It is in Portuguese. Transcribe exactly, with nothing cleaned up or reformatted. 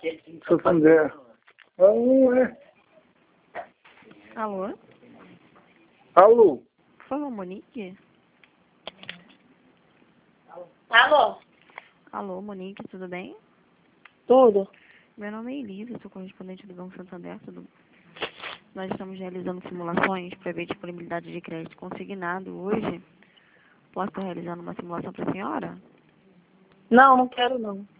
Santander. Alô, é? Alô? Alô? Por favor, Monique? Alô? Alô, Monique, tudo bem? Tudo? Meu nome é Elisa, sou correspondente do Banco Santander, tudo. Nós estamos realizando simulações para ver disponibilidade de crédito consignado hoje. Posso estar realizando uma simulação para a senhora? Não, não quero não.